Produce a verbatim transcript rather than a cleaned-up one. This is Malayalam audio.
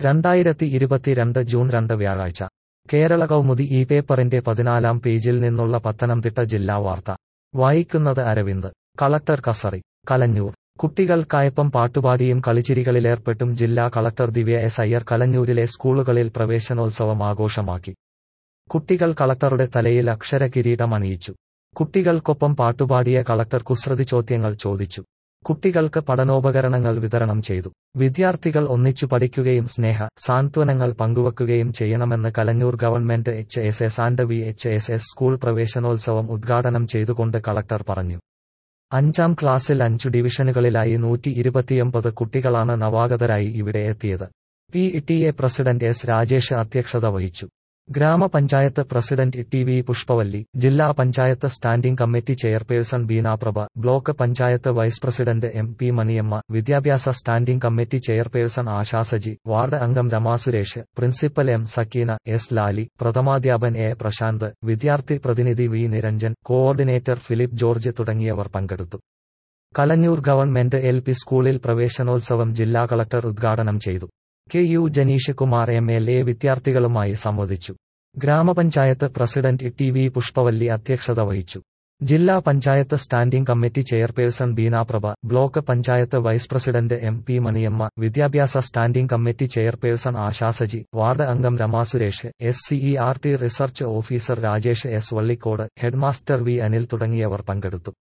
രണ്ടായിരത്തി ഇരുപത്തിരണ്ട് ജൂൺ രണ്ട് വ്യാഴാഴ്ച കേരള കൗമുദി ഈ പേപ്പറിന്റെ പതിനാലാം പേജിൽ നിന്നുള്ള പത്തനംതിട്ട ജില്ലാ വാർത്ത വായിക്കുന്നത് അരവിന്ദ്. കളക്ടർ കസറി. കലഞ്ഞൂർ. കുട്ടികൾക്കായപ്പം പാട്ടുപാടിയും കളിച്ചിരികളിലേർപ്പെട്ടും ജില്ലാ കളക്ടർ ദിവ്യ എസ് അയ്യർ കലഞ്ഞൂരിലെ സ്കൂളുകളിൽ പ്രവേശനോത്സവം ആഘോഷമാക്കി. കുട്ടികൾ കളക്ടറുടെ തലയിൽ അക്ഷര കിരീടം അണിയിച്ചു. കുട്ടികൾക്കൊപ്പം പാട്ടുപാടിയ കളക്ടർ കുസൃതി ചോദ്യങ്ങൾ ചോദിച്ചു. കുട്ടികൾക്ക് പഠനോപകരണങ്ങൾ വിതരണം ചെയ്തു. വിദ്യാർത്ഥികൾ ഒന്നിച്ചു പഠിക്കുകയും സ്നേഹ സാന്ത്വനങ്ങൾ പങ്കുവെക്കുകയും ചെയ്യണമെന്ന് Kalanjoor government H S S and V H S S school പ്രവേശനോത്സവം ഉദ്ഘാടനം ചെയ്തുകൊണ്ട് കളക്ടർ പറഞ്ഞു. അഞ്ചാം ക്ലാസ്സിൽ അഞ്ചു ഡിവിഷനുകളിലായി നൂറ്റി ഇരുപത്തിയൊമ്പത് കുട്ടികളാണ് നവാഗതരായി ഇവിടെ എത്തിയത്. P T A president S Rajesh അധ്യക്ഷത വഹിച്ചു. ഗ്രാമപഞ്ചായത്ത് പ്രസിഡന്റ് ടി വി പുഷ്പവല്ലി, ജില്ലാ panchayat standing committee chairperson Beenaprabha, block panchayat vice president M P Maniyamma, വിദ്യാഭ്യാസ standing committee chairperson Ashasaji, ward അംഗം രമാസുരേഷ്, പ്രിൻസിപ്പൽ എം സക്കീന, എസ് ലാലി, പ്രഥമാധ്യാപൻ എ പ്രശാന്ത്, വിദ്യാർത്ഥി പ്രതിനിധി വി നിരഞ്ജൻ, കോഓർഡിനേറ്റർ ഫിലിപ്പ് ജോർജ് തുടങ്ങിയവർ പങ്കെടുത്തു. കലഞ്ഞൂർ ഗവൺമെന്റ് എൽ പി സ്കൂളിൽ പ്രവേശനോത്സവം ജില്ലാ കളക്ടർ ഉദ്ഘാടനം ചെയ്തു. K U Janish Kumar M L A വിദ്യാർത്ഥികളുമായി സംവദിച്ചു. ഗ്രാമപഞ്ചായത്ത് പ്രസിഡന്റ് ടി വി പുഷ്പവല്ലി അധ്യക്ഷത വഹിച്ചു. ജില്ലാ panchayat standing committee chairperson Beenaprabha, block panchayat vice president M P Maniyamma, വിദ്യാഭ്യാസ standing committee chairperson Ashasaji, ward അംഗം Ramasuresh, S C E R T research officer Rajesh S Vallikode, headmaster V Anil തുടങ്ങിയവർ പങ്കെടുത്തു.